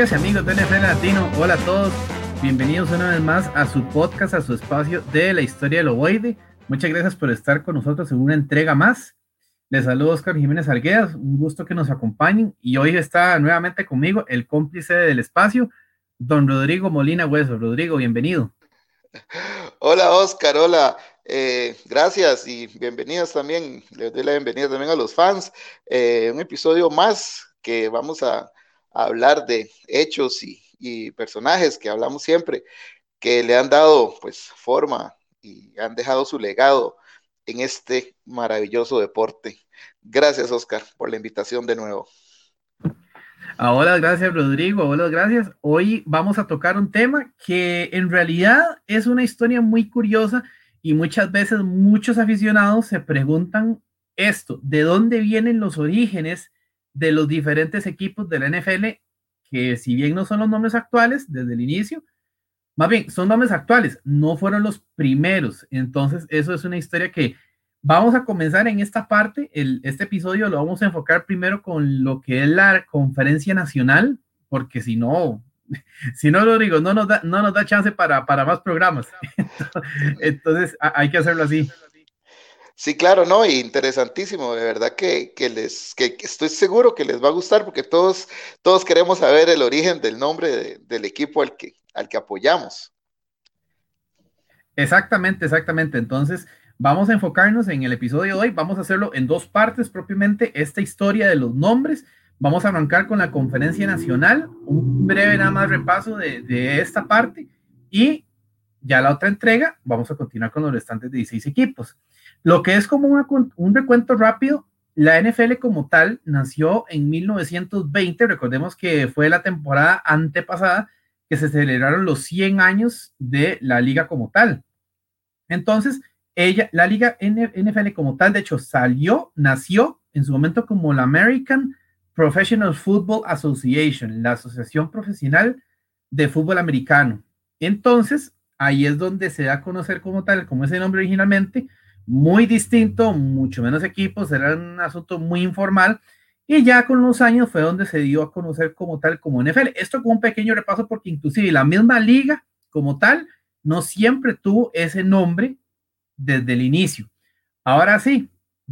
Amigas y amigos de NFL Latino, hola a todos, bienvenidos una vez más a su podcast, a su espacio de la historia del ovoide. Muchas gracias por estar con nosotros en una entrega más. Les saludo Oscar Jiménez Arguedas, un gusto que nos acompañen y hoy está nuevamente conmigo el cómplice del espacio, don Rodrigo Molina Hueso. Rodrigo, bienvenido. Hola Oscar, hola, gracias y bienvenidos también, les doy la bienvenida también a los fans. Un episodio más que vamos a hablar de hechos y personajes que hablamos siempre, que le han dado pues forma y han dejado su legado en este maravilloso deporte. Gracias Oscar por la invitación de nuevo. Hola, gracias Rodrigo, hola, gracias. Hoy vamos a tocar un tema que en realidad es una historia muy curiosa y muchas veces muchos aficionados se preguntan esto, ¿de dónde vienen los orígenes de los diferentes equipos de la NFL? Que si bien no son los nombres actuales desde el inicio, más bien son nombres actuales, no fueron los primeros. Entonces, eso es una historia que vamos a comenzar en esta parte. Este episodio lo vamos a enfocar primero con lo que es la conferencia nacional, porque si no, si no lo digo, no nos da chance para más programas. Entonces, hay que hacerlo así. Sí, claro, no, y interesantísimo, de verdad que estoy seguro que les va a gustar porque todos queremos saber el origen del nombre del equipo al que apoyamos. Exactamente, exactamente. Entonces, vamos a enfocarnos en el episodio de hoy. Vamos a hacerlo en dos partes propiamente, esta historia de los nombres. Vamos a arrancar con la conferencia nacional, un breve nada más repaso de esta parte y ya la otra entrega vamos a continuar con los restantes 16 equipos. Lo que es como un recuento rápido, la NFL como tal nació en 1920, recordemos que fue la temporada antepasada que se celebraron los 100 años de la liga como tal. Entonces, la liga NFL como tal, de hecho, nació en su momento como la American Professional Football Association, la Asociación Profesional de Fútbol Americano. Entonces, ahí es donde se da a conocer como tal, como ese nombre originalmente, muy distinto, mucho menos equipos, era un asunto muy informal, y ya con los años fue donde se dio a conocer como tal, como NFL. Esto como un pequeño repaso, porque inclusive la misma liga como tal no siempre tuvo ese nombre desde el inicio. Ahora sí,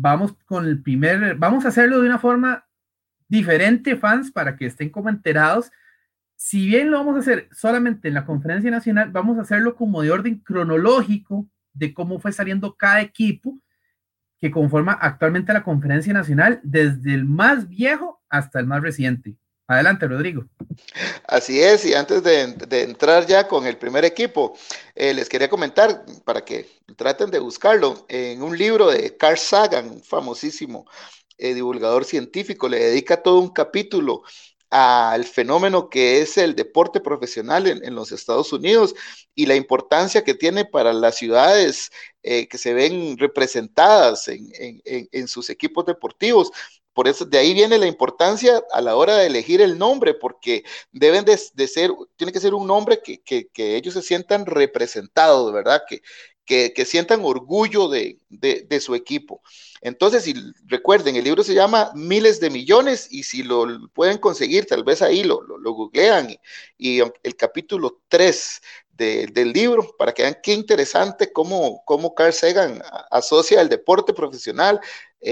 vamos a hacerlo de una forma diferente, fans, para que estén como enterados. Si bien lo vamos a hacer solamente en la conferencia nacional, vamos a hacerlo como de orden cronológico de cómo fue saliendo cada equipo que conforma actualmente la conferencia nacional, desde el más viejo hasta el más reciente. Adelante, Rodrigo. Así es, y antes de entrar ya con el primer equipo, les quería comentar para que traten de buscarlo en un libro de Carl Sagan, famosísimo divulgador científico, le dedica todo un capítulo al fenómeno que es el deporte profesional en los Estados Unidos y la importancia que tiene para las ciudades que se ven representadas en sus equipos deportivos. Por eso de ahí viene la importancia a la hora de elegir el nombre, porque deben de ser, tiene que ser un nombre que ellos se sientan representados, ¿verdad? Que sientan orgullo de su equipo. Entonces, si recuerden, el libro se llama Miles de Millones y si lo pueden conseguir, tal vez ahí lo googlean y el capítulo 3 del libro para que vean qué interesante cómo Carl Sagan asocia el deporte profesional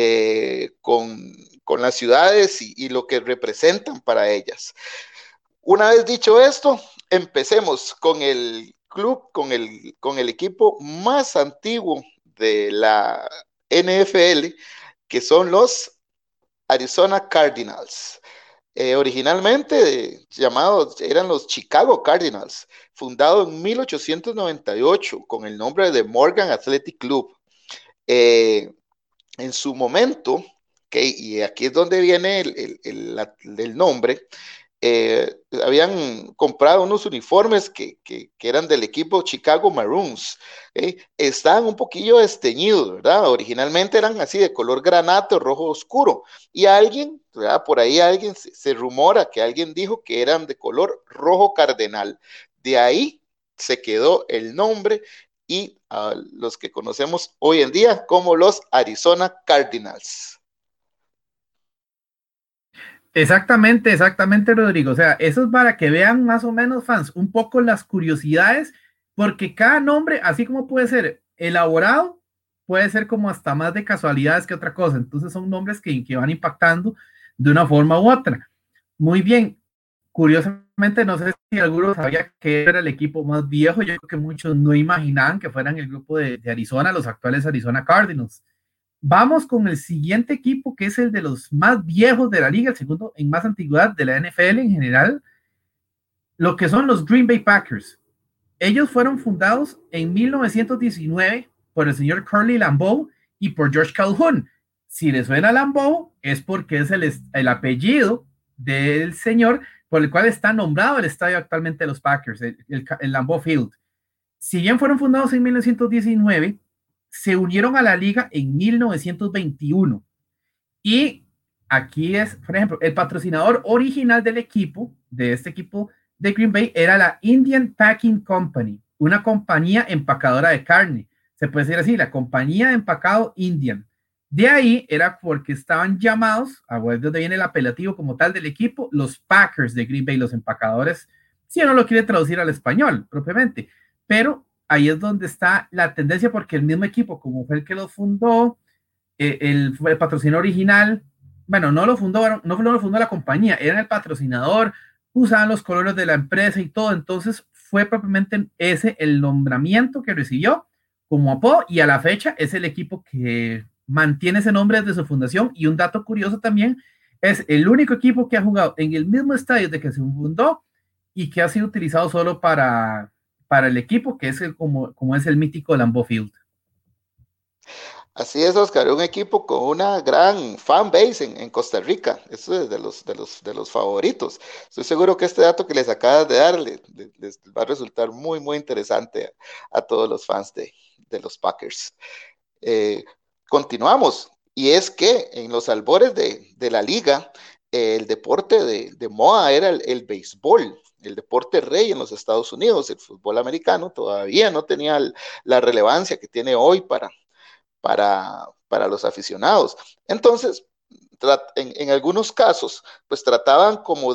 con las ciudades y lo que representan para ellas. Una vez dicho esto, empecemos con el club, con el equipo más antiguo de la NFL, que son los Arizona Cardinals. Originalmente llamados eran los Chicago Cardinals, fundado en 1898 con el nombre de Morgan Athletic Club. Eh, en su momento, okay, y aquí es donde viene el nombre, habían comprado unos uniformes que eran del equipo Chicago Maroons. ¿Okay? Estaban un poquillo desteñidos, ¿verdad? Originalmente eran así de color granato, rojo oscuro. Y alguien, ¿verdad? Por ahí alguien se rumora que alguien dijo que eran de color rojo cardenal. De ahí se quedó el nombre y a los que conocemos hoy en día como los Arizona Cardinals. Exactamente, exactamente, Rodrigo. O sea, eso es para que vean más o menos, fans, un poco las curiosidades, porque cada nombre, así como puede ser elaborado, puede ser como hasta más de casualidades que otra cosa. Entonces son nombres que van impactando de una forma u otra. Muy bien. Curiosamente, no sé si alguno sabía que era el equipo más viejo. Yo creo que muchos no imaginaban que fueran el grupo de Arizona, los actuales Arizona Cardinals. Vamos con el siguiente equipo, que es el de los más viejos de la liga, el segundo en más antigüedad de la NFL en general, lo que son los Green Bay Packers. Ellos fueron fundados en 1919 por el señor Curly Lambeau y por George Calhoun. Si le suena Lambeau, es porque es el apellido del señor por el cual está nombrado el estadio actualmente de los Packers, el Lambeau Field. Si bien fueron fundados en 1919, se unieron a la liga en 1921. Y aquí es, por ejemplo, el patrocinador original del equipo, de este equipo de Green Bay, era la Indian Packing Company, una compañía empacadora de carne. Se puede decir así, la compañía de empacado Indian. De ahí era porque estaban llamados, a ver dónde viene el apelativo como tal del equipo, los Packers de Green Bay, los empacadores, si uno lo quiere traducir al español propiamente. Pero ahí es donde está la tendencia, porque el mismo equipo, como fue el que lo fundó, el patrocinador original, bueno, no lo fundó la compañía, era el patrocinador, usaban los colores de la empresa y todo, entonces fue propiamente ese el nombramiento que recibió como apodo, y a la fecha es el equipo que mantiene ese nombre desde su fundación. Y un dato curioso también, es el único equipo que ha jugado en el mismo estadio de que se fundó y que ha sido utilizado solo para el equipo, que es como es el mítico Lambeau Field. Así es, Oscar, un equipo con una gran fan base en Costa Rica. Eso es de los favoritos. Estoy seguro que este dato que les acabas de dar les va a resultar muy, muy interesante a todos los fans de los Packers. Eh, Continuamos. Y es que en los albores de la liga, el deporte de moda era el béisbol, el deporte rey en los Estados Unidos. El fútbol americano todavía no tenía la relevancia que tiene hoy para los aficionados. Entonces, en algunos casos, pues trataban como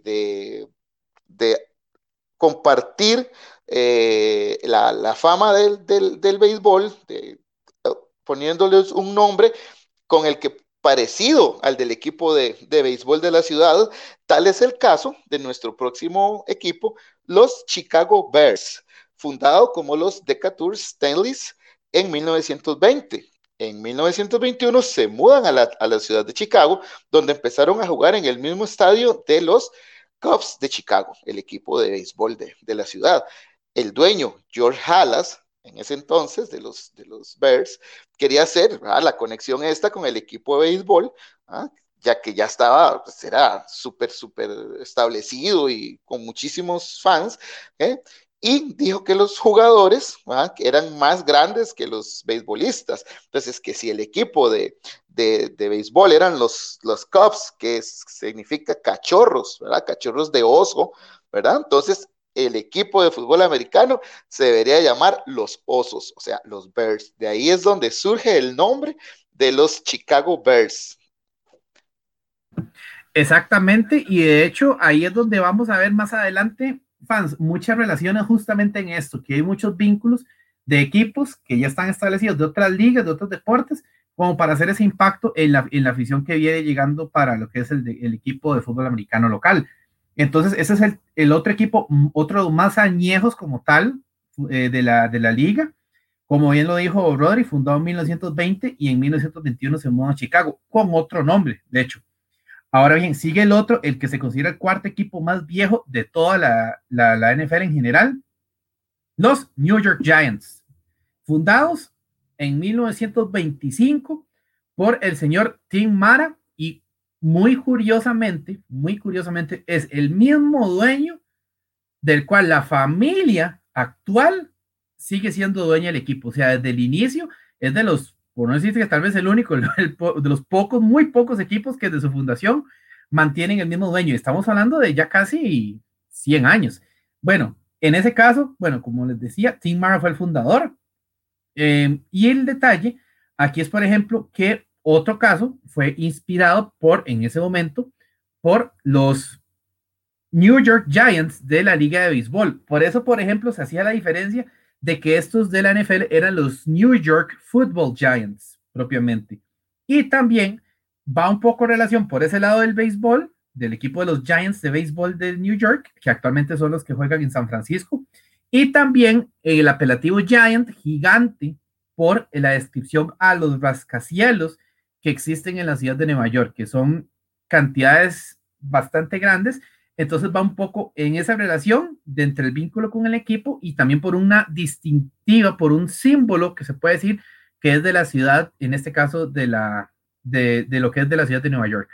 de compartir la fama del béisbol, poniéndoles un nombre con el que parecido al del equipo de béisbol de la ciudad. Tal es el caso de nuestro próximo equipo, los Chicago Bears, fundado como los Decatur Stanleys en 1920. En 1921 se mudan a la ciudad de Chicago, donde empezaron a jugar en el mismo estadio de los Cubs de Chicago, el equipo de béisbol de la ciudad. El dueño, George Halas, en ese entonces de los Bears, quería hacer la conexión esta con el equipo de béisbol, ya que ya estaba, pues era súper, súper establecido y con muchísimos fans, y dijo que los jugadores que eran más grandes que los beisbolistas. Entonces, que si el equipo de béisbol eran los Cubs, que significa cachorros, ¿verdad? Cachorros de oso, ¿verdad? Entonces, el equipo de fútbol americano se debería llamar los Osos, o sea, los Bears. De ahí es donde surge el nombre de los Chicago Bears. Exactamente, y de hecho ahí es donde vamos a ver más adelante, fans, muchas relaciones justamente en esto, que hay muchos vínculos de equipos que ya están establecidos de otras ligas, de otros deportes, como para hacer ese impacto en la afición que viene llegando para lo que es el equipo de fútbol americano local. Entonces, ese es el otro equipo, otro más añejos como tal de la liga. Como bien lo dijo Rodri, fundado en 1920 y en 1921 se mudó a Chicago con otro nombre, de hecho. Ahora bien, sigue el otro, el que se considera el cuarto equipo más viejo de toda la NFL en general, los New York Giants, fundados en 1925 por el señor Tim Mara, y muy curiosamente, es el mismo dueño del cual la familia actual sigue siendo dueña del equipo. O sea, desde el inicio es de los, por no decir que tal vez el único, de los pocos, muy pocos equipos que desde su fundación mantienen el mismo dueño. Estamos hablando de ya casi 100 años. Bueno, en ese caso, bueno, como les decía, Tim Mara fue el fundador. Y el detalle aquí es, por ejemplo, que otro caso fue inspirado por, en ese momento, por los New York Giants de la Liga de Béisbol. Por eso, por ejemplo, se hacía la diferencia de que estos de la NFL eran los New York Football Giants, propiamente. Y también va un poco en relación por ese lado del béisbol, del equipo de los Giants de béisbol de New York, que actualmente son los que juegan en San Francisco, y también el apelativo Giant, gigante, por la descripción a los rascacielos que existen en la ciudad de Nueva York, que son cantidades bastante grandes. Entonces va un poco en esa relación de entre el vínculo con el equipo y también por una distintiva, por un símbolo que se puede decir que es de la ciudad, en este caso de lo que es de la ciudad de Nueva York.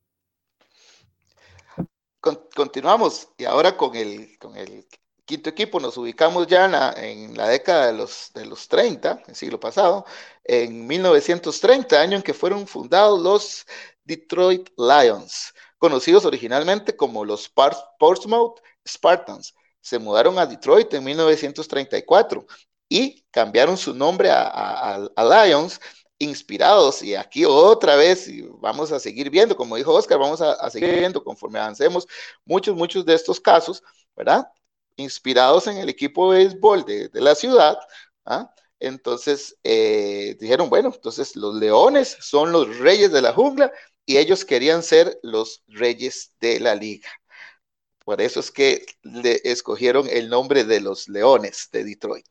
Continuamos y ahora con el quinto equipo nos ubicamos ya en la década de los 30, el siglo pasado, en 1930, año en que fueron fundados los Detroit Lions, conocidos originalmente como los Portsmouth Spartans. Se mudaron a Detroit en 1934 y cambiaron su nombre a Lions, inspirados, y aquí otra vez, y vamos a seguir viendo, como dijo Oscar, vamos a seguir viendo conforme avancemos muchos de estos casos, ¿verdad? Inspirados en el equipo de béisbol de la ciudad, ¿ah? Entonces dijeron, bueno, entonces los leones son los reyes de la jungla y ellos querían ser los reyes de la liga. Por eso es que le escogieron el nombre de los Leones de Detroit.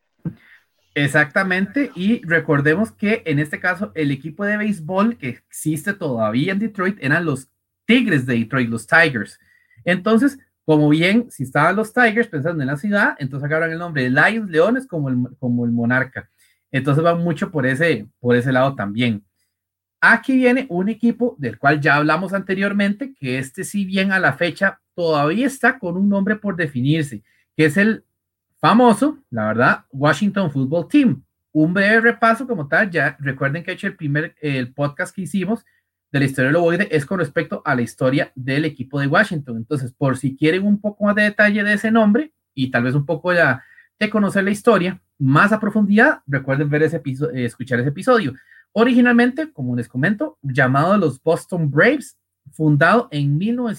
Exactamente, y recordemos que en este caso el equipo de béisbol que existe todavía en Detroit eran los Tigres de Detroit, los Tigers. Entonces, como bien, si estaban los Tigers pensando en la ciudad, entonces agarran el nombre de Lions, Leones, como el monarca. Entonces va mucho por ese lado también. Aquí viene un equipo del cual ya hablamos anteriormente, que si bien a la fecha todavía está con un nombre por definirse, que es el famoso, la verdad, Washington Football Team. Un breve repaso como tal, ya recuerden que he hecho el podcast que hicimos de la historia del ovoide es con respecto a la historia del equipo de Washington. Entonces, por si quieren un poco más de detalle de ese nombre y tal vez un poco de conocer la historia más a profundidad, recuerden ver escuchar ese episodio. Originalmente, como les comento, llamado los Boston Braves, fundado en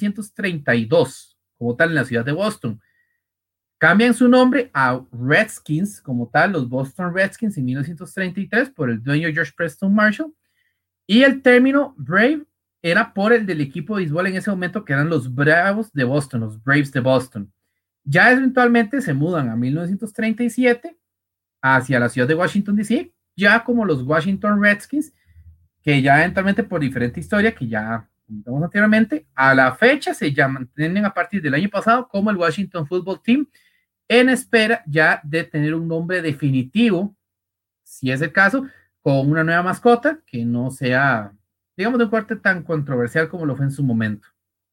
1932, como tal en la ciudad de Boston. Cambian su nombre a Redskins, como tal, los Boston Redskins en 1933 por el dueño George Preston Marshall. Y el término Brave era por el del equipo de béisbol en ese momento, que eran los Bravos de Boston, los Braves de Boston. Ya eventualmente se mudan a 1937 hacia la ciudad de Washington, D.C., ya como los Washington Redskins, que ya eventualmente por diferente historia que ya comentamos anteriormente, a la fecha se llaman, tienen a partir del año pasado como el Washington Football Team, en espera ya de tener un nombre definitivo, si es el caso, con una nueva mascota que no sea, digamos, de un corte tan controversial como lo fue en su momento.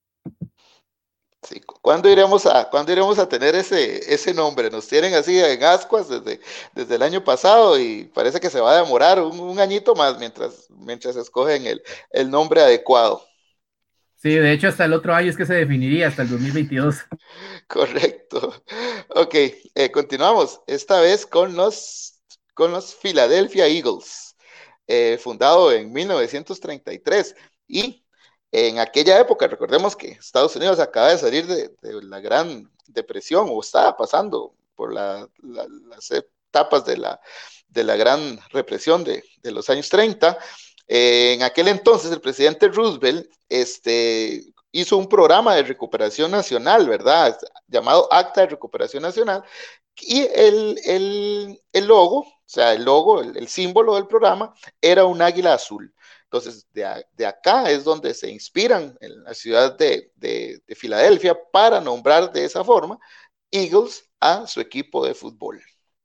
Sí, ¿cuándo iremos a tener ese nombre? Nos tienen así en ascuas desde el año pasado y parece que se va a demorar un añito más mientras escogen el nombre adecuado. Sí, de hecho hasta el otro año es que se definiría, hasta el 2022. Correcto. Ok, continuamos. Esta vez con los Philadelphia Eagles, fundado en 1933 y en aquella época, recordemos que Estados Unidos acaba de salir de la Gran Depresión o estaba pasando por las etapas de la Gran Represión de los años 30. En aquel entonces el presidente Roosevelt hizo un programa de recuperación nacional, ¿verdad? Llamado Acta de Recuperación Nacional, y el logo, o sea, el símbolo del programa era un águila azul. Entonces, de acá es donde se inspiran en la ciudad de Filadelfia para nombrar de esa forma Eagles a su equipo de fútbol.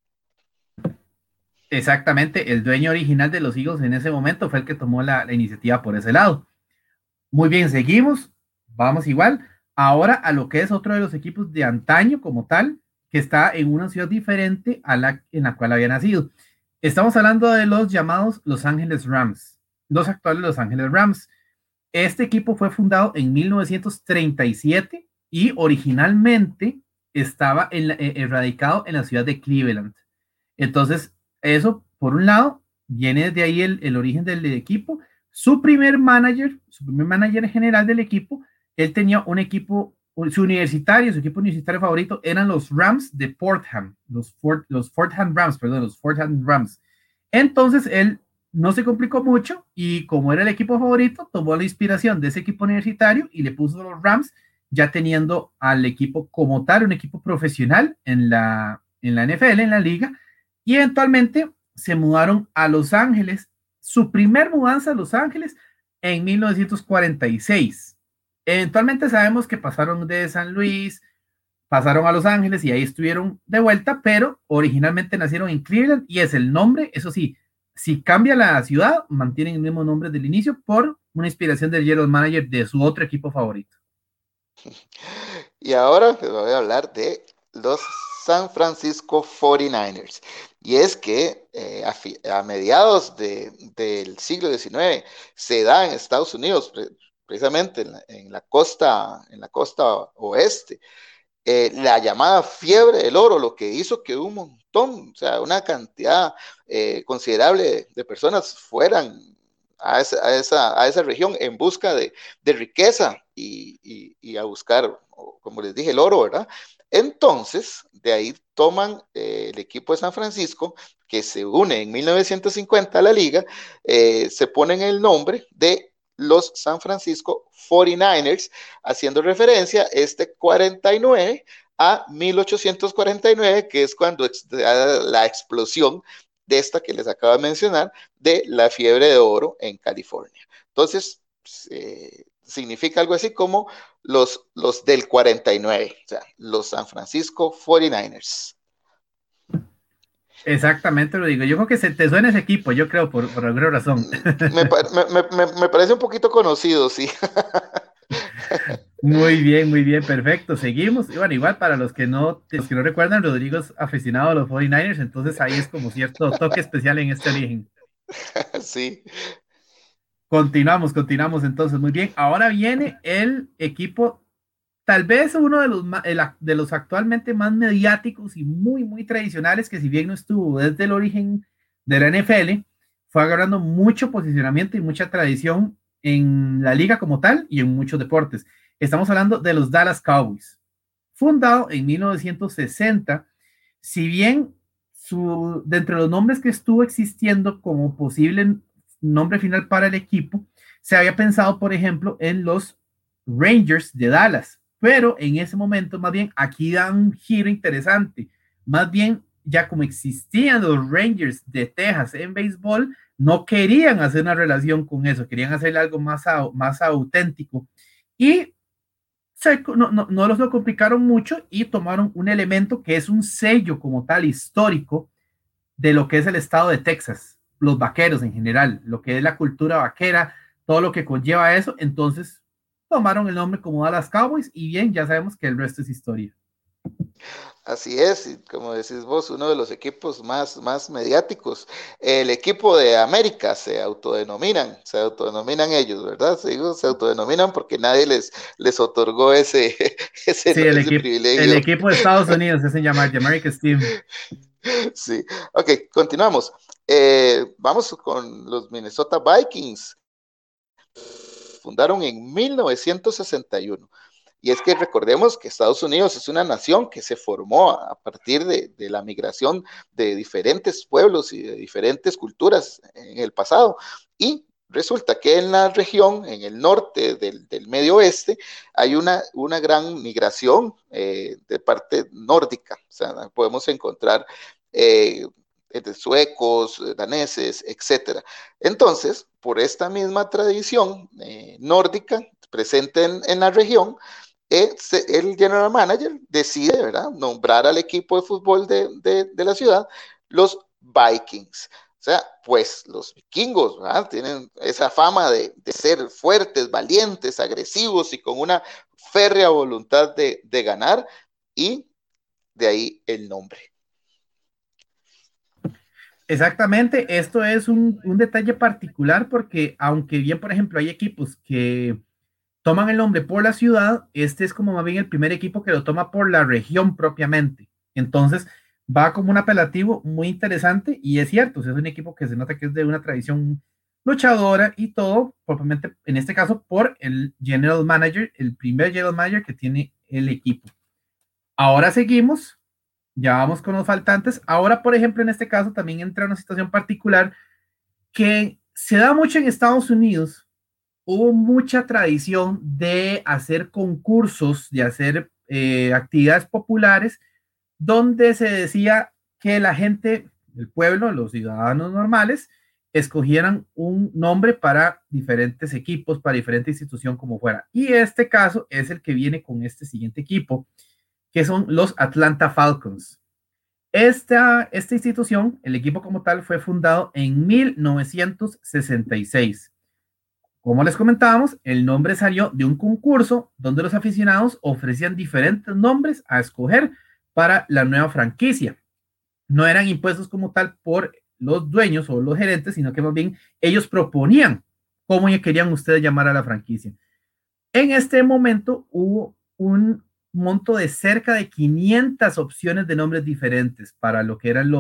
Exactamente, el dueño original de los Eagles en ese momento fue el que tomó la iniciativa por ese lado. Muy bien, seguimos, vamos igual. Ahora a lo que es otro de los equipos de antaño como tal, que está en una ciudad diferente en la cual había nacido. Estamos hablando de los llamados Los Ángeles Rams, los actuales Los Ángeles Rams. Este equipo fue fundado en 1937 y originalmente estaba radicado en la ciudad de Cleveland. Entonces, eso, por un lado, viene de ahí el origen del equipo. Su primer manager general del equipo él tenía un equipo, su equipo universitario favorito eran los Rams de Fordham, los Fordham Rams, perdón, los Fordham Rams. Entonces él no se complicó mucho y como era el equipo favorito, tomó la inspiración de ese equipo universitario y le puso los Rams, ya teniendo al equipo como tal, un equipo profesional en la NFL, en la liga, y eventualmente se mudaron a Los Ángeles, su primer mudanza a Los Ángeles en 1946. Eventualmente sabemos que pasaron de San Luis, pasaron a Los Ángeles y ahí estuvieron de vuelta, pero originalmente nacieron en Cleveland y es el nombre, eso sí, si cambia la ciudad, mantienen el mismo nombre del inicio por una inspiración del general manager de su otro equipo favorito. Y ahora les voy a hablar de los San Francisco 49ers. Y es que a mediados del siglo XIX se da en Estados Unidos, precisamente en la costa oeste, la llamada fiebre del oro, lo que hizo que un montón, o sea, una cantidad considerable de personas fueran a esa región en busca de riqueza y a buscar, como les dije, el oro, ¿verdad? Entonces, de ahí toman el equipo de San Francisco, que se une en 1950 a la liga, se ponen el nombre de los San Francisco 49ers, haciendo referencia este 49 a 1849, que es cuando la explosión de esta que les acabo de mencionar, de la fiebre de oro en California. Entonces, significa algo así como los del 49, o sea, los San Francisco 49ers. Exactamente lo digo. Yo creo que se te suena ese equipo, yo creo, por alguna razón. Me parece un poquito conocido, sí. Muy bien, perfecto. Seguimos. Y bueno, igual para los que no recuerdan, Rodrigo es aficionado a los 49ers, entonces ahí es como cierto toque especial en este origen. Sí. Continuamos entonces, muy bien. Ahora viene el equipo, tal vez uno de los actualmente más mediáticos y muy tradicionales, que si bien no estuvo desde el origen de la NFL, fue agarrando mucho posicionamiento y mucha tradición en la liga como tal y en muchos deportes. Estamos hablando de los Dallas Cowboys. Fundado en 1960, si bien de entre los nombres que estuvo existiendo como posible nombre final para el equipo, se había pensado, por ejemplo, en los Rangers de Dallas, pero en ese momento, más bien, aquí da un giro interesante. Más bien, ya como existían los Rangers de Texas en béisbol, no querían hacer una relación con eso, querían hacer algo más auténtico. Y no los lo complicaron mucho y tomaron un elemento que es un sello como tal histórico de lo que es el estado de Texas, los vaqueros en general, lo que es la cultura vaquera, todo lo que conlleva eso. Entonces tomaron el nombre como Dallas Cowboys y bien, ya sabemos que el resto es historia. Así es, y como decís vos, uno de los equipos más mediáticos. El equipo de América se autodenominan ellos, ¿verdad? Se autodenominan porque nadie les otorgó Sí, ese el privilegio. equipo de Estados Unidos se hacen llamar The America's Team. Sí, ok, continuamos. Vamos con los Minnesota Vikings. Fundaron en 1961. Y es que recordemos que Estados Unidos es una nación que se formó a partir de la migración de diferentes pueblos y de diferentes culturas en el pasado. Y resulta que en la región, en el norte del medio oeste, hay una gran migración de parte nórdica. O sea, podemos encontrar de suecos, daneses, etcétera. Entonces, por esta misma tradición nórdica presente en la región, el general manager decide, ¿verdad?, nombrar al equipo de fútbol de la ciudad los Vikings. O sea, pues los vikingos, ¿verdad?, tienen esa fama de ser fuertes, valientes, agresivos y con una férrea voluntad de ganar, y de ahí el nombre. Exactamente, esto es un detalle particular porque aunque bien, por ejemplo, hay equipos que toman el nombre por la ciudad, este es como más bien el primer equipo que lo toma por la región propiamente. Entonces, va como un apelativo muy interesante y es cierto, es un equipo que se nota que es de una tradición luchadora y todo, propiamente en este caso por el general manager, el primer general manager que tiene el equipo. Ahora seguimos, ya vamos con los faltantes. Ahora, por ejemplo, en este caso también entra una situación particular que se da mucho en Estados Unidos. Hubo mucha tradición de hacer concursos, de hacer actividades populares, donde se decía que la gente, el pueblo, los ciudadanos normales, escogieran un nombre para diferentes equipos, para diferente institución como fuera. Y este caso es el que viene con este siguiente equipo, que son los Atlanta Falcons. Esta institución, el equipo como tal, fue fundado en 1966. Como les comentábamos, el nombre salió de un concurso donde los aficionados ofrecían diferentes nombres a escoger para la nueva franquicia. No eran impuestos como tal por los dueños o los gerentes, sino que más bien ellos proponían cómo querían ustedes llamar a la franquicia. En este momento hubo un monto de cerca de 500 opciones de nombres diferentes para lo que eran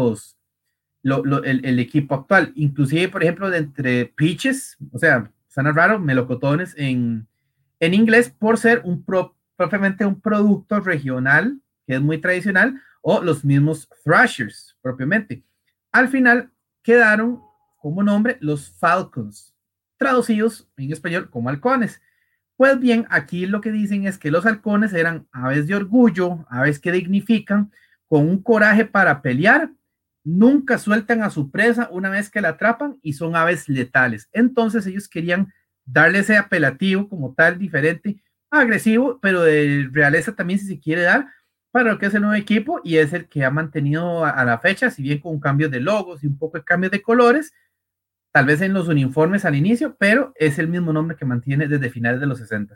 el equipo actual. Inclusive, por ejemplo, de entre pitches, o sea, suena raro, melocotones en inglés por ser propiamente un producto regional que es muy tradicional, o los mismos thrashers propiamente. Al final quedaron como nombre los Falcons, traducidos en español como halcones. Pues bien, aquí lo que dicen es que los halcones eran aves de orgullo, aves que dignifican, con un coraje para pelear, nunca sueltan a su presa una vez que la atrapan y son aves letales. Entonces ellos querían darle ese apelativo como tal, diferente, agresivo, pero de realeza también si se quiere dar para lo que es el nuevo equipo, y es el que ha mantenido a la fecha, si bien con cambios de logos y un poco de cambios de colores, tal vez en los uniformes al inicio, pero es el mismo nombre que mantiene desde finales de los 60.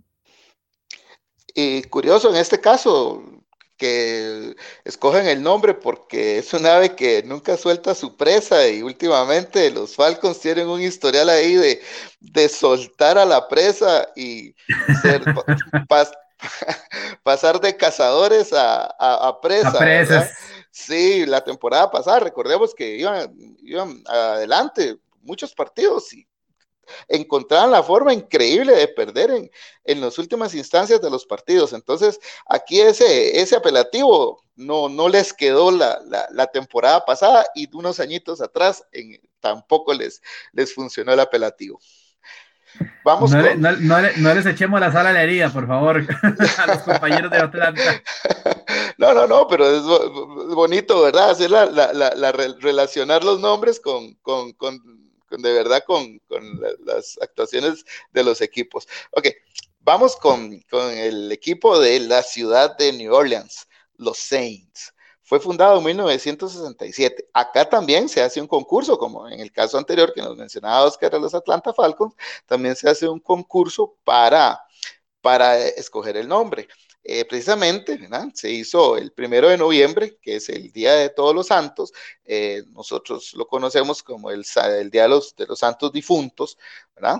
Y curioso en este caso que escogen el nombre porque es un ave que nunca suelta su presa y últimamente los Falcons tienen un historial ahí de soltar a la presa y ser, pas, pasar de cazadores a presa, ¿verdad? Sí, la temporada pasada, recordemos que iban adelante muchos partidos y encontraban la forma increíble de perder en las últimas instancias de los partidos. Entonces, aquí ese apelativo no les quedó la temporada pasada y unos añitos atrás tampoco les funcionó el apelativo. Vamos no les echemos la sal a la herida, por favor, a los compañeros de Atlanta. No, pero es bonito, ¿verdad? Hacer relacionar los nombres con de verdad con las actuaciones de los equipos. Ok, vamos con el equipo de la ciudad de New Orleans, los Saints. Fue fundado en 1967. Acá también se hace un concurso, como en el caso anterior que nos mencionaba Oscar, a los Atlanta Falcons, también se hace un concurso para escoger el nombre. Precisamente, ¿verdad? Se hizo el 1 de noviembre, que es el Día de Todos los Santos. Nosotros lo conocemos como el Día de los Santos Difuntos, ¿verdad?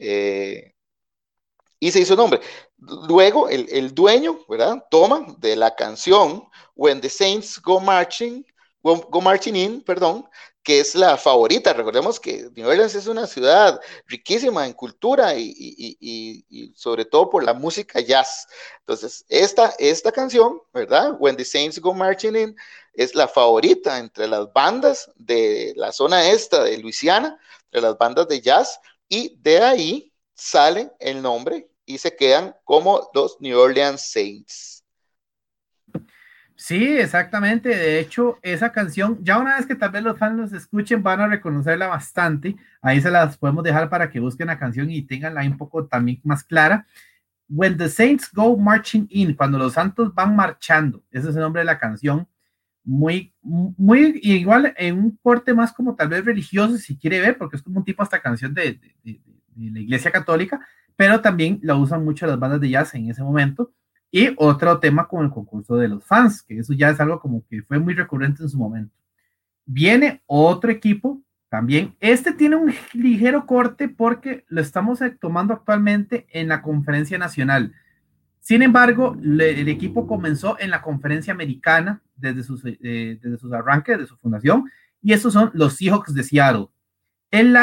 Y se hizo nombre. Luego, el dueño, ¿verdad? Toma de la canción When the Saints Go Marching In, perdón, que es la favorita. Recordemos que New Orleans es una ciudad riquísima en cultura y sobre todo por la música jazz. Entonces, esta canción, ¿verdad? When the Saints Go Marching In, es la favorita entre las bandas de la zona esta de Luisiana, entre las bandas de jazz, y de ahí sale el nombre y se quedan como los New Orleans Saints. Sí, exactamente. De hecho, esa canción, ya una vez que tal vez los fans los escuchen, van a reconocerla bastante. Ahí se las podemos dejar para que busquen la canción y tenganla un poco también más clara. When the Saints Go Marching In, cuando los santos van marchando, ese es el nombre de la canción. Muy igual en un corte más como tal vez religioso, si quiere ver, porque es como un tipo hasta canción de la Iglesia Católica, pero también la usan mucho las bandas de jazz en ese momento. Y otro tema con el concurso de los fans, que eso ya es algo como que fue muy recurrente en su momento. Viene otro equipo, también, este tiene un ligero corte porque lo estamos tomando actualmente en la Conferencia Nacional. Sin embargo, el equipo comenzó en la Conferencia Americana desde sus arranques, desde su fundación, y estos son los Seahawks de Seattle.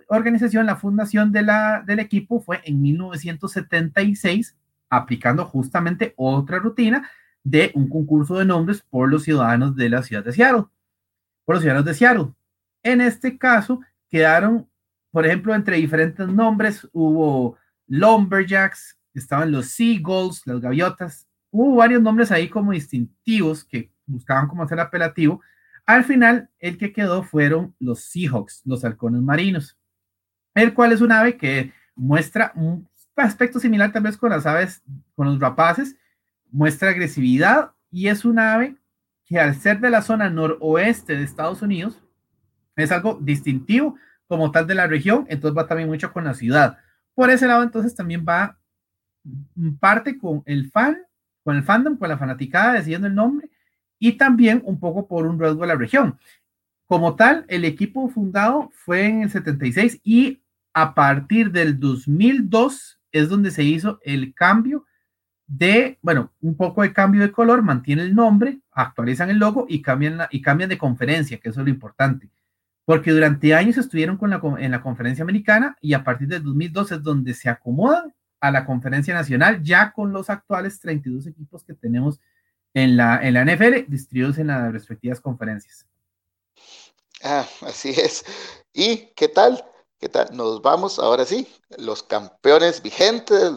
organización, la fundación del equipo fue en 1976, aplicando justamente otra rutina de un concurso de nombres por los ciudadanos de la ciudad de Seattle, por los ciudadanos de Seattle. En este caso, quedaron, por ejemplo, entre diferentes nombres, hubo Lumberjacks, estaban los Seagulls, las gaviotas, hubo varios nombres ahí como distintivos que buscaban como hacer apelativo. Al final, el que quedó fueron los Seahawks, los halcones marinos, el cual es un ave que muestra un aspecto similar tal vez con las aves, con los rapaces, muestra agresividad y es un ave que al ser de la zona noroeste de Estados Unidos, es algo distintivo como tal de la región, entonces va también mucho con la ciudad. Por ese lado, entonces también va parte con el fandom, con la fanaticada decidiendo el nombre y también un poco por un rasgo de la región. Como tal, el equipo fundado fue en el 76 y a partir del 2002 es donde se hizo el cambio bueno, un poco de cambio de color, mantiene el nombre, actualizan el logo y cambian de conferencia, que eso es lo importante. Porque durante años estuvieron en la conferencia americana y a partir del 2002 es donde se acomodan a la conferencia nacional, ya con los actuales 32 equipos que tenemos en la NFL distribuidos en las respectivas conferencias. Así es. ¿Y qué tal? ¿Qué tal? Nos vamos ahora sí, los campeones vigentes,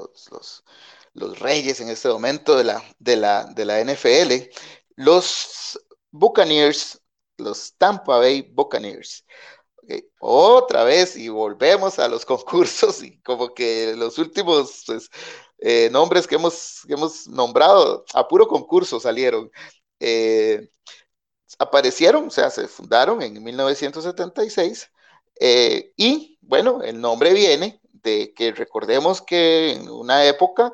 los reyes en este momento de la NFL, los Buccaneers, los Tampa Bay Buccaneers. Okay. Otra vez y volvemos a los concursos y como que los últimos pues, nombres que hemos nombrado a puro concurso salieron. Aparecieron, o sea, se fundaron en 1976 y bueno, el nombre viene de que recordemos que en una época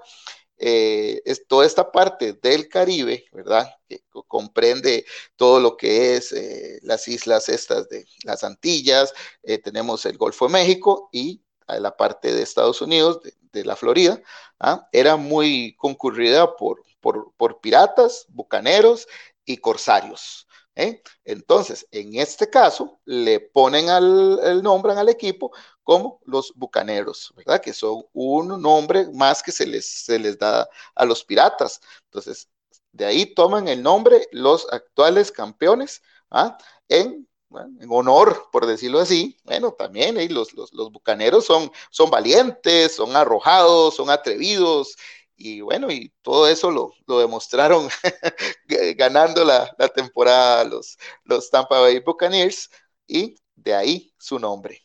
es toda esta parte del Caribe, ¿verdad? Que comprende todo lo que es las islas estas de las Antillas, tenemos el Golfo de México y la parte de Estados Unidos, de la Florida, era muy concurrida por piratas, bucaneros y corsarios. Entonces, en este caso, le ponen el nombre al equipo como los bucaneros, ¿verdad? Que son un nombre más que se les da a los piratas. Entonces, de ahí toman el nombre los actuales campeones, en honor, por decirlo así. Bueno, también los bucaneros son valientes, son arrojados, son atrevidos, y bueno, y todo eso lo demostraron ganando la temporada los Tampa Bay Buccaneers, y de ahí su nombre.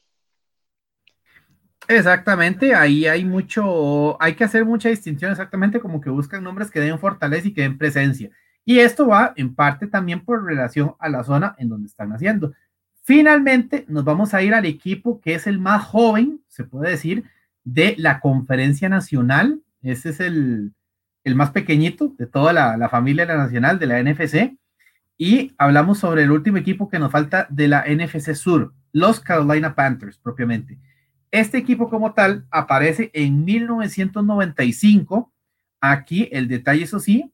Exactamente, ahí hay que hacer mucha distinción exactamente como que buscan nombres que den fortaleza y que den presencia. Y esto va en parte también por relación a la zona en donde están haciendo. Finalmente, nos vamos a ir al equipo que es el más joven, se puede decir, de la Conferencia Nacional. Ese es el más pequeñito de toda la familia de la Nacional, de la NFC. Y hablamos sobre el último equipo que nos falta de la NFC Sur, los Carolina Panthers, propiamente. Este equipo como tal aparece en 1995. Aquí el detalle, eso sí,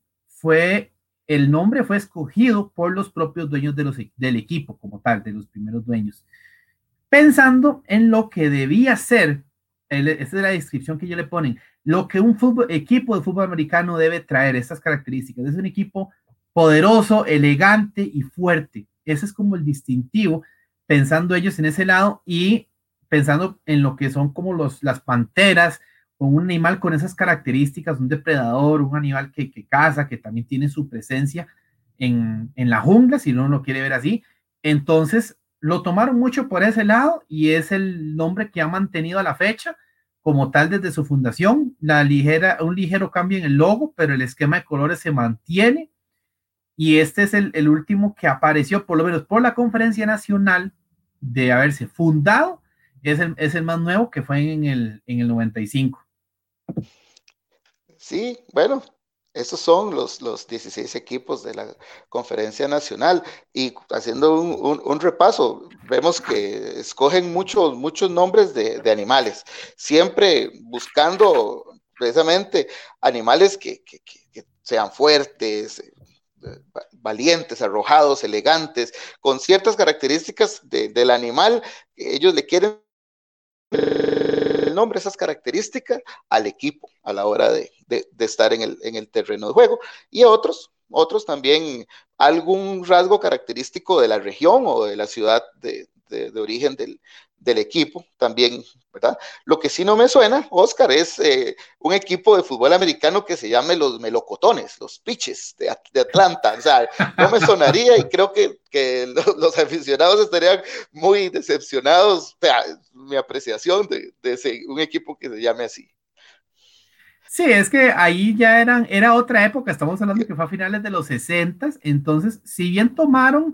el nombre fue escogido por los propios dueños del equipo como tal, de los primeros dueños, pensando en lo que debía ser, esa es la descripción que ellos le ponen, lo que un equipo de fútbol americano debe traer, estas características. Es un equipo poderoso, elegante y fuerte. Ese es como el distintivo, pensando ellos en ese lado y pensando en lo que son como las panteras, o un animal con esas características, un depredador, un animal que caza, que también tiene su presencia en la jungla, si uno lo quiere ver así. Entonces, lo tomaron mucho por ese lado y es el nombre que ha mantenido a la fecha como tal desde su fundación. Un ligero cambio en el logo, pero el esquema de colores se mantiene y este es el último que apareció, por lo menos por la Conferencia Nacional, de haberse fundado. Es el más nuevo, que fue en el 95. Sí, bueno, esos son los 16 equipos de la Conferencia Nacional. Y haciendo un repaso, vemos que escogen muchos nombres de animales, siempre buscando precisamente animales que sean fuertes, valientes, arrojados, elegantes, con ciertas características del animal. Ellos le quieren el nombre, esas características al equipo a la hora de estar en el terreno de juego, y otros también algún rasgo característico de la región o de la ciudad de origen del equipo también, ¿verdad? Lo que sí no me suena, Oscar, es un equipo de fútbol americano que se llame los Melocotones, los Pitches de Atlanta. O sea, no me sonaría, y creo que los aficionados estarían muy decepcionados. O sea, mi apreciación de un equipo que se llame así. Sí, es que ahí ya era otra época, estamos hablando que fue a finales de los 60, entonces, si bien tomaron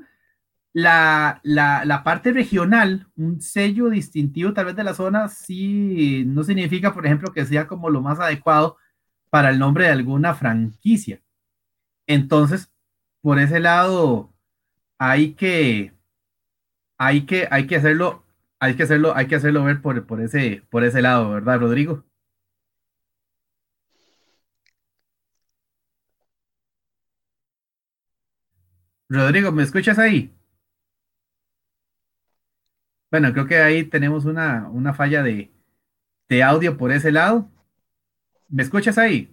la parte regional, un sello distintivo tal vez de la zona, sí no significa, por ejemplo, que sea como lo más adecuado para el nombre de alguna franquicia. Entonces, por ese lado, hay que, hay que hacerlo, hay que hacerlo ver por ese lado, ¿verdad, Rodrigo? Rodrigo, ¿me escuchas ahí? Bueno, creo que ahí tenemos una falla de audio por ese lado. ¿Me escuchas ahí?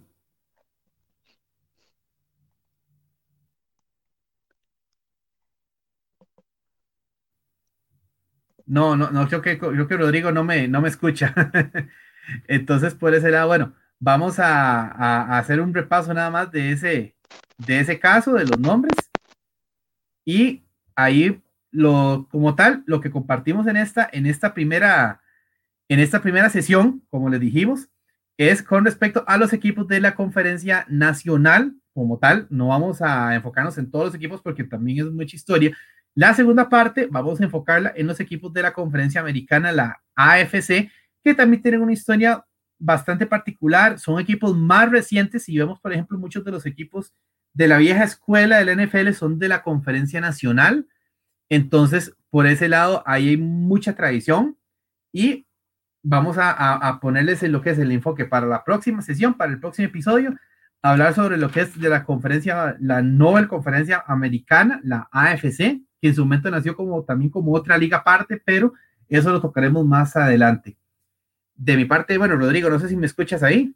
No, no, no, creo que Rodrigo no me escucha. Entonces, por ese lado, bueno, vamos a hacer un repaso nada más de ese caso, de los nombres, y ahí, como tal, lo que compartimos en esta primera sesión, como les dijimos, es con respecto a los equipos de la conferencia nacional como tal. No vamos a enfocarnos en todos los equipos porque también es mucha historia. La segunda parte vamos a enfocarla en los equipos de la conferencia americana, la AFC, que también tienen una historia bastante particular. Son equipos más recientes. Y vemos, por ejemplo, muchos de los equipos de la vieja escuela del NFL son de la conferencia nacional. Entonces, por ese lado, ahí hay mucha tradición, y vamos a ponerles en lo que es el enfoque para la próxima sesión, para el próximo episodio, hablar sobre lo que es de la conferencia, la Nobel Conferencia Americana, la AFC, que en su momento nació también como otra liga aparte, pero eso lo tocaremos más adelante. De mi parte, bueno, Rodrigo, no sé si me escuchas ahí.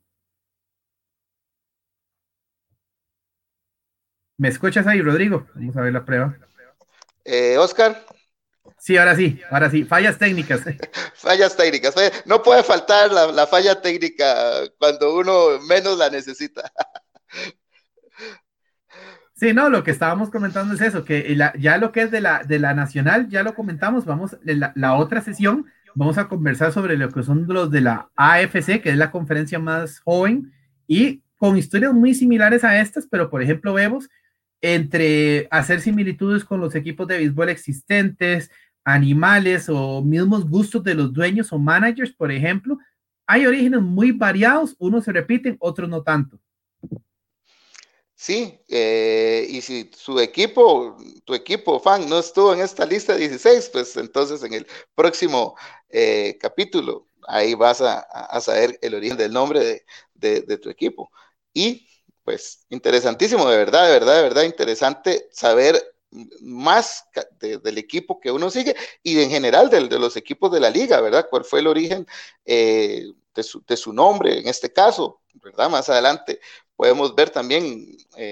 ¿Me escuchas ahí, Rodrigo? Vamos a ver la prueba. Oscar. Sí, ahora sí, fallas técnicas. Fallas técnicas. No puede faltar la falla técnica cuando uno menos la necesita. Sí, no, lo que estábamos comentando es eso, que ya lo que es de la nacional, ya lo comentamos. Vamos, la otra sesión, vamos a conversar sobre lo que son los de la AFC, que es la conferencia más joven, y con historias muy similares a estas, pero por ejemplo vemos entre hacer similitudes con los equipos de béisbol existentes, animales o mismos gustos de los dueños o managers, por ejemplo. Hay orígenes muy variados, unos se repiten, otros no tanto. Sí, y si tu equipo fan no estuvo en esta lista 16, pues entonces en el próximo capítulo ahí vas a saber el origen del nombre de tu equipo. Y pues interesantísimo, de verdad, interesante saber más del equipo que uno sigue y en general de los equipos de la liga, ¿verdad? ¿Cuál fue el origen de su nombre en este caso, ¿verdad? Más adelante podemos ver también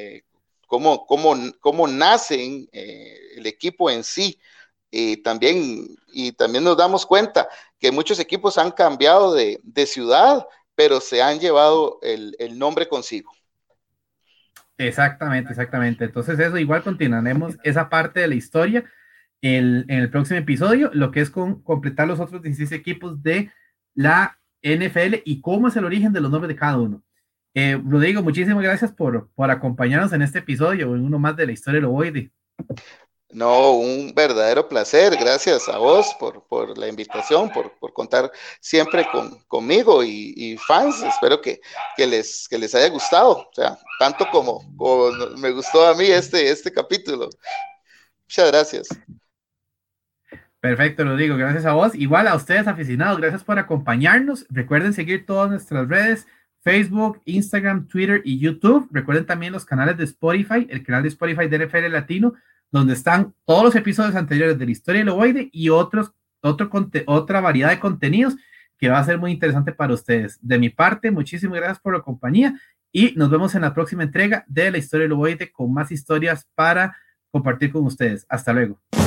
cómo nacen el equipo en sí. Y también nos damos cuenta que muchos equipos han cambiado de ciudad, pero se han llevado el nombre consigo. Exactamente, exactamente. Entonces eso, igual continuaremos esa parte de la historia en el próximo episodio, lo que es completar los otros 16 equipos de la NFL y cómo es el origen de los nombres de cada uno. Rodrigo, muchísimas gracias por acompañarnos en este episodio, en uno más de la historia del ovoide. No, un verdadero placer. Gracias a vos por la invitación, por contar siempre conmigo y fans. Espero que les haya gustado, o sea, tanto como me gustó a mí este capítulo. Muchas gracias. Perfecto, Rodrigo, gracias a vos. Igual a ustedes, aficionados, gracias por acompañarnos. Recuerden seguir todas nuestras redes: Facebook, Instagram, Twitter y YouTube. Recuerden también los canales de Spotify, el canal de Spotify de NFL Latino, donde están todos los episodios anteriores de la historia del ovoide y otra variedad de contenidos que va a ser muy interesante para ustedes. De mi parte, muchísimas gracias por la compañía y nos vemos en la próxima entrega de la historia del ovoide con más historias para compartir con ustedes. Hasta luego.